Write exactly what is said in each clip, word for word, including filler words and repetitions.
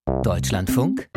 Deutschlandfunk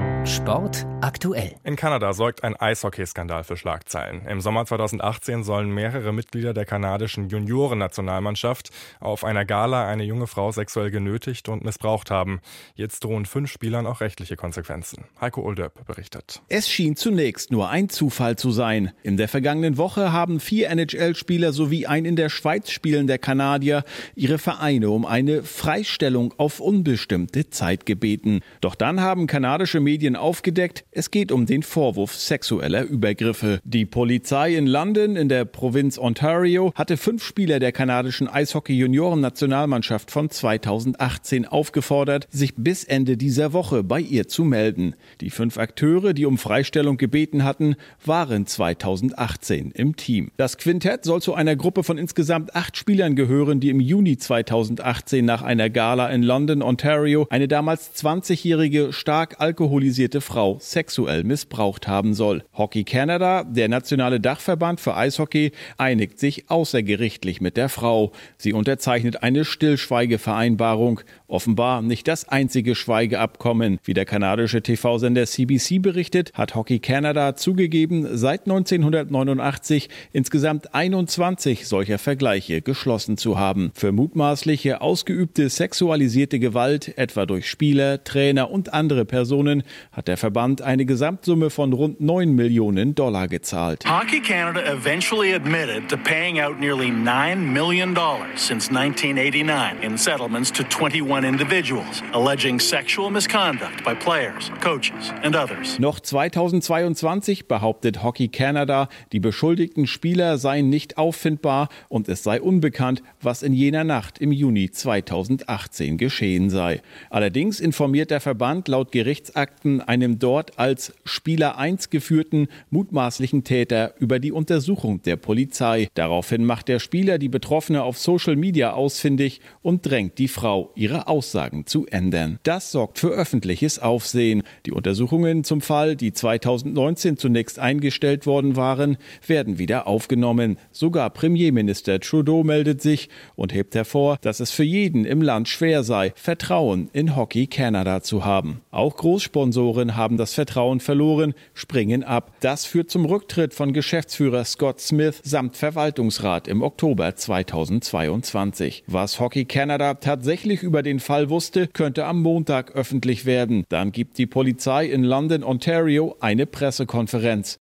Sport aktuell. In Kanada sorgt ein Eishockeyskandal für Schlagzeilen. Im Sommer zweitausendachtzehn sollen mehrere Mitglieder der kanadischen Juniorennationalmannschaft auf einer Gala eine junge Frau sexuell genötigt und missbraucht haben. Jetzt drohen fünf Spielern auch rechtliche Konsequenzen. Heiko Uldöp berichtet. Es schien zunächst nur ein Zufall zu sein. In der vergangenen Woche haben vier N H L-Spieler sowie ein in der Schweiz spielender Kanadier ihre Vereine um eine Freistellung auf unbestimmte Zeit gebeten. Doch dann haben kanadische Medien aufgedeckt, es geht um den Vorwurf sexueller Übergriffe. Die Polizei in London in der Provinz Ontario hatte fünf Spieler der kanadischen Eishockey-Junioren-Nationalmannschaft von zweitausendachtzehn aufgefordert, sich bis Ende dieser Woche bei ihr zu melden. Die fünf Akteure, die um Freistellung gebeten hatten, waren zweitausendachtzehn im Team. Das Quintett soll zu einer Gruppe von insgesamt acht Spielern gehören, die im Juni zweitausendachtzehn nach einer Gala in London, Ontario, eine damals zwanzigjährige, stark alkoholisierte Frau sexuell missbraucht haben soll. Hockey Canada, der nationale Dachverband für Eishockey, einigt sich außergerichtlich mit der Frau. Sie unterzeichnet eine Stillschweigevereinbarung. Offenbar nicht das einzige Schweigeabkommen. Wie der kanadische T V-Sender C B C berichtet, hat Hockey Canada zugegeben, seit neunzehnhundertneunundachtzig insgesamt einundzwanzig solcher Vergleiche geschlossen zu haben. Für mutmaßliche ausgeübte sexualisierte Gewalt, etwa durch Spieler, Trainer und andere Personen, hat der Verband eine Gesamtsumme von rund neun Millionen Dollar gezahlt. Hockey Canada eventually admitted to paying out nearly nine million dollars since nineteen eighty-nine in settlements to twenty-one individuals, alleging sexual misconduct by players, coaches and others. Noch zweitausendzweiundzwanzig behauptet Hockey Canada, die beschuldigten Spieler seien nicht auffindbar und es sei unbekannt, was in jener Nacht im Juni zweitausendachtzehn geschehen sei. Allerdings informiert der Verband laut Gerichtsakten einem dort als Spieler eins geführten mutmaßlichen Täter über die Untersuchung der Polizei. Daraufhin macht der Spieler die Betroffene auf Social Media ausfindig und drängt die Frau, ihre Aussagen zu ändern. Das sorgt für öffentliches Aufsehen. Die Untersuchungen zum Fall, die zweitausendneunzehn zunächst eingestellt worden waren, werden wieder aufgenommen. Sogar Premierminister Trudeau meldet sich und hebt hervor, dass es für jeden im Land schwer sei, Vertrauen in Hockey Canada zu haben. Auch Großsponsoren haben das Vertrauen verloren, springen ab. Das führt zum Rücktritt von Geschäftsführer Scott Smith samt Verwaltungsrat im Oktober zweitausendzweiundzwanzig. Was Hockey Canada tatsächlich über den Fall wusste, könnte am Montag öffentlich werden. Dann gibt die Polizei in London, Ontario, eine Pressekonferenz.